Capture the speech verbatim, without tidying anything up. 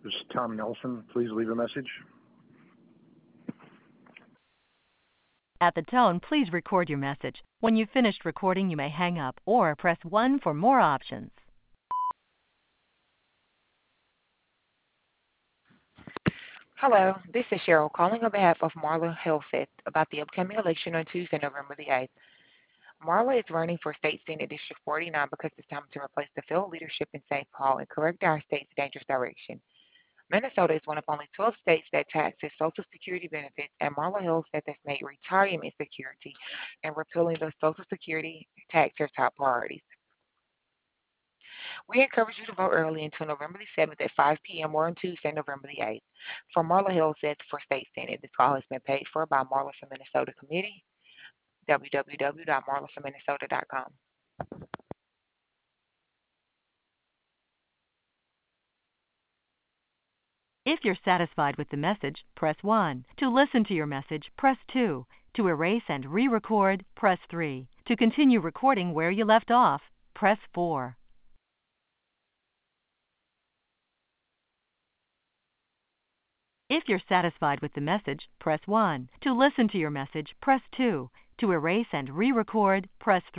This is Tom Nelson. Please leave a message. At the tone, please record your message. When you've finished recording, you may hang up or press one for more options. Hello, this is Cheryl calling on behalf of Marla Helseth about the upcoming election on Tuesday, November the eighth. Marla is running for State Senate District forty-nine because it's time to replace the failed leadership in Saint Paul and correct our state's dangerous direction. Minnesota is one of only twelve states that taxes Social Security benefits, and Marla Helseth has made retirement security and repealing the Social Security tax her top priorities. We encourage you to vote early until November the seventh at five p.m. or on Tuesday, November the eighth. For Marla Helseth for State Senate, this call has been paid for by Marla for Minnesota Committee, w w w dot marla for minnesota dot com. If you're satisfied with the message, press one. To listen to your message, press two. To erase and re-record, press three. To continue recording where you left off, press four. If you're satisfied with the message, press one. To listen to your message, press two. To erase and re-record, press three.